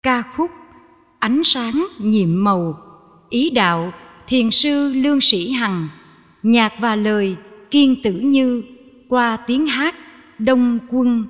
Ca khúc Ánh sáng nhiệm màu, ý đạo Thiền sư Lương Sĩ Hằng, nhạc và lời Kiên Tử Như, qua tiếng hát Đông Quân.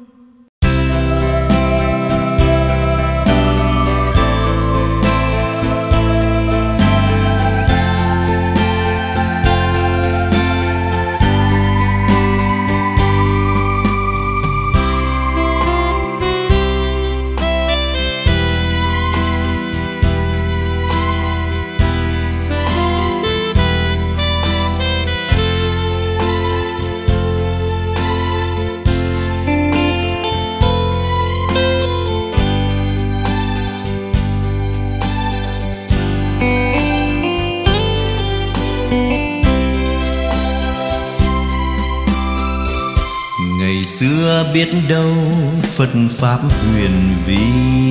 Ngày xưa biết đâu Phật Pháp huyền vi,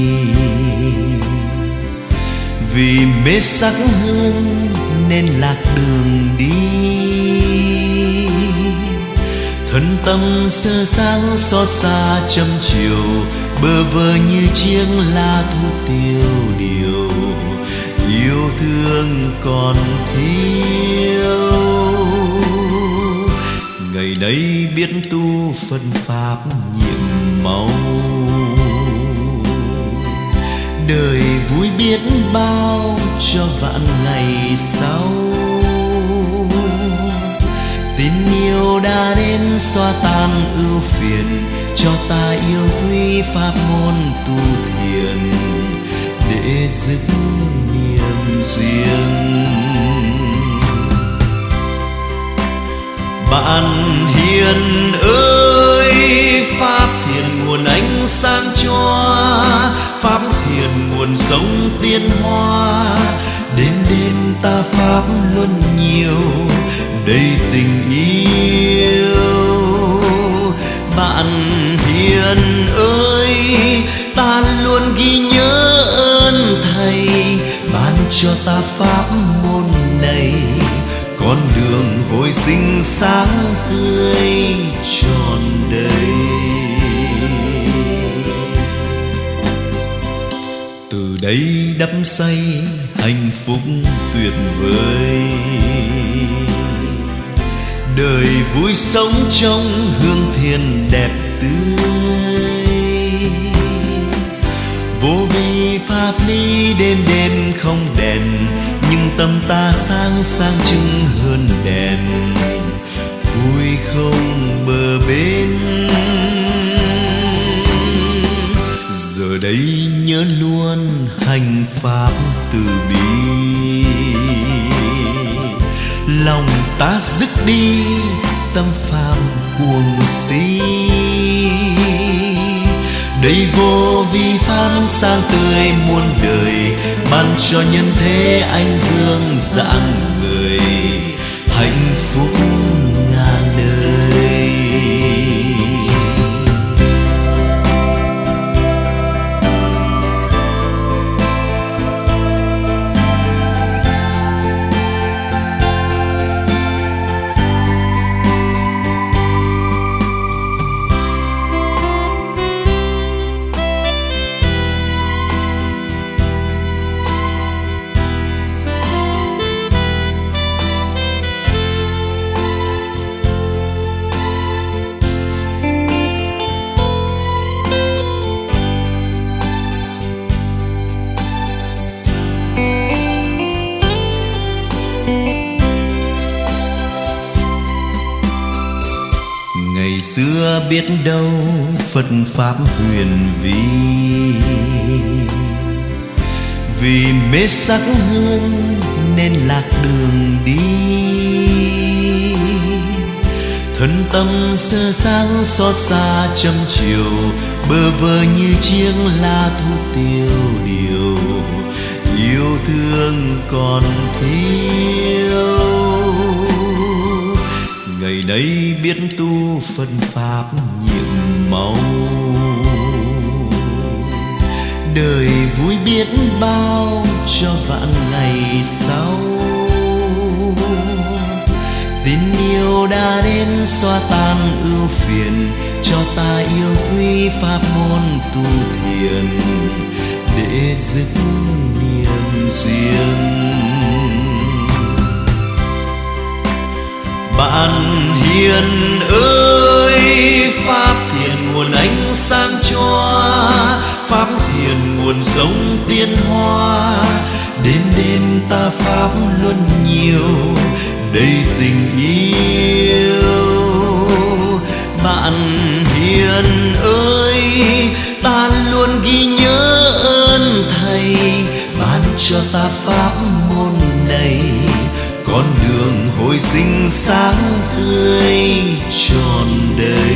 vì mê sắc hương nên lạc đường đi. Thân tâm sơ sáng xót xa trăm chiều, bơ vơ như chiếc lá thuốc tiêu điều. Yêu thương còn thiếu, ngày nay biết tu Phật Pháp nhiệm màu. Đời vui biết bao cho vạn ngày sau. Tình yêu đã đến xóa tan ưu phiền, cho ta yêu quý pháp môn tu thiền, để giữ niềm riêng. Bạn hiền ơi, pháp thiền nguồn ánh sáng cho, pháp thiền nguồn sống tiến hóa. Đêm đêm ta pháp luân nhiều, đầy tình yêu. Bạn hiền ơi, ta luôn ghi nhớ ơn thầy, ban cho ta pháp môn này. Con đường hồi sinh sáng tươi tròn đầy. Từ đây đắm say hạnh phúc tuyệt vời, đời vui sống trong hương thiền đẹp tươi. Vô vi pháp lý đêm đêm không đèn, nhưng tâm ta sáng sáng trưng hơn đèn. Vui không bờ bến, giờ đây nhớ luôn hành pháp từ bi. Lòng ta dứt đi tâm phàm cuồng si, đây vô vi pháp sang tươi muôn đời, ban cho nhân thế anh dương rạng người, hạnh phúc ngàn đời. Ngày xưa biết đâu Phật Pháp huyền vi, vì mê sắc hương nên lạc đường đi. Thân tâm sơ sáng xót xa trăm chiều, bơ vơ như chiếc lá thuốc tiêu điều. Yêu thương còn thiếu, ngày nay biết tu Phật Pháp nhiệm màu. Đời vui biết bao cho vạn ngày sau. Tình yêu đã đến xóa tan ưu phiền, cho ta yêu quý pháp môn tu thiền, để dứt niềm riêng. Bạn hiền ơi, pháp thiền nguồn ánh sáng cho, pháp thiền nguồn sống tiến hóa. Đêm đêm ta pháp luân nhiều, đầy tình yêu. Bạn hiền ơi, ta luôn ghi nhớ ơn thầy, ban cho ta pháp môn này, con đường hồi sinh sáng tươi trọn đời.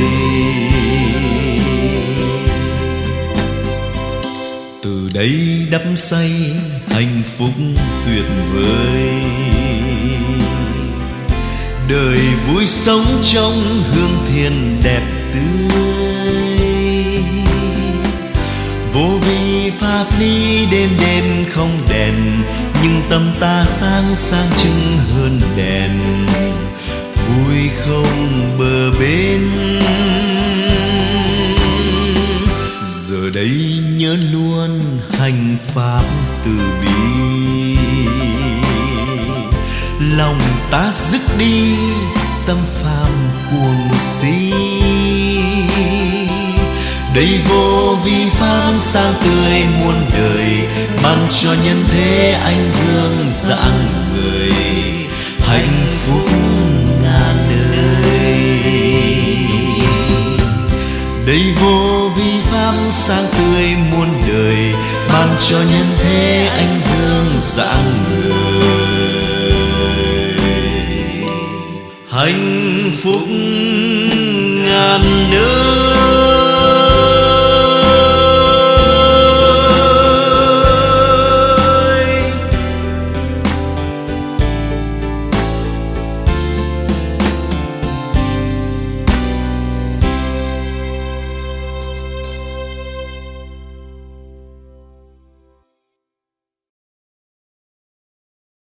Từ đây đắm say hạnh phúc tuyệt vời, đời vui sống trong hương thiền đẹp tươi. Vô vi pháp lý đêm đêm không đèn, nhưng tâm ta sáng sáng trưng hơn đèn. Vui không bờ bến, giờ đây nhớ luôn hành pháp từ bi. Lòng ta dứt đi tâm phàm cuồng si, đây vô vi pháp sáng tươi muôn đời, ban cho nhân thế anh dương rạng người, hạnh phúc ngàn đời. Đây vô vi pháp sáng tươi muôn đời, ban cho nhân thế anh dương rạng người, hạnh phúc ngàn đời.